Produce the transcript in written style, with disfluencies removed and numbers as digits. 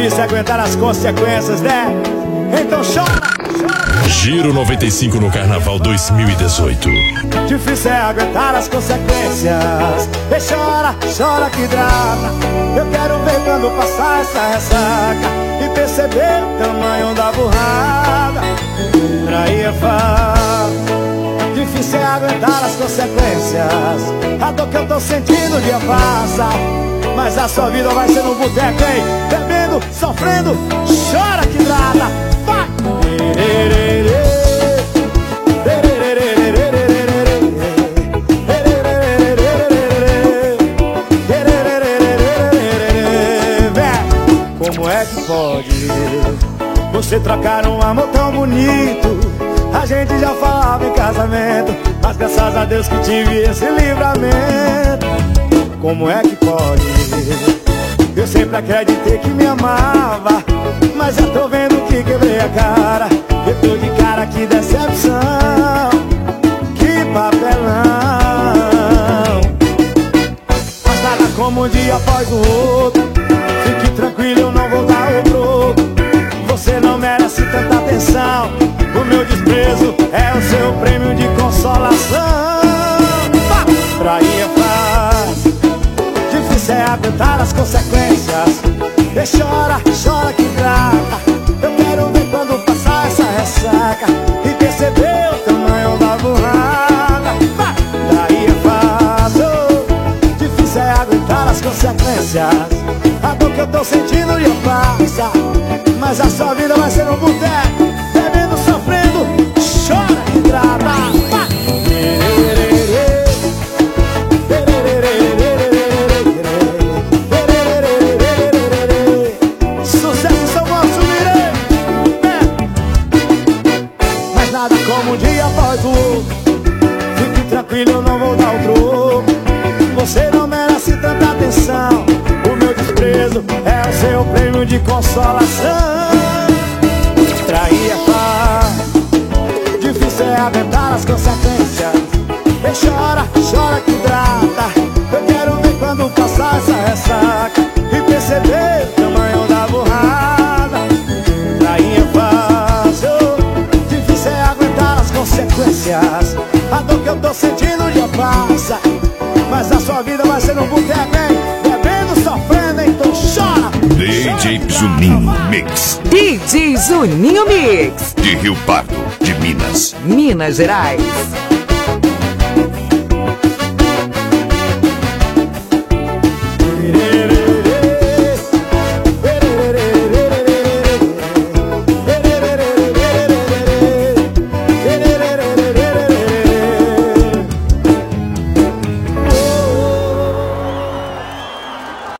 Difícil aguentar as consequências, né? Então chora, chora. Giro 95 no Carnaval 2018. Difícil é aguentar as consequências. E chora, chora que drama. Eu quero ver quando passar essa ressaca e perceber o tamanho da burrada. Trair é fácil. Difícil é aguentar as consequências. A dor que eu tô sentindo o dia passa, mas a sua vida vai ser no boteco, hein? Bebendo, sofrendo, chora que nada. Vai! Como é que pode você trocar um amor tão bonito? A gente já falava em casamento, mas graças a Deus que tive esse livramento. Como é que pode? Eu sempre acreditei que me amava, mas já tô vendo que quebrei a cara. Eu tô de cara, que decepção, que papelão. Mas nada como um dia após o outro. Fique tranquilo, eu não vou dar o troco. Você não merece tanta atenção. O meu desprezo é o seu prêmio de consolação. Trair é fácil. Difícil é aguentar as consequências. E chora, chora que grata. Eu quero ver quando passar essa ressaca e perceber o tamanho da burrada. Trair é fácil. Difícil é aguentar as consequências. A dor que eu tô sentindo já passa, mas a sua vida vai ser um boteco. Bebendo, sofrendo, chora e trata. Sucesso são vossos, virei. Mas nada como um dia após o outro. Fique tranquilo, eu não vou dar o troco. Você não merece tanta atenção. O meu desprezo é o seu prêmio de consolação. Trair é fácil. Difícil é aguentar as consequências. E chora, chora que trata. Eu quero ver quando passar essa ressaca e perceber o tamanho da burrada. Trair é fácil. Difícil é aguentar as consequências. A dor que eu tô sentindo já passa, mas a sua vida vai ser um boteco, hein? Bebendo, sofrendo, então chora. DJ Juninho Mix. DJ Juninho Mix. De Rio Pardo, de Minas. Minas Gerais.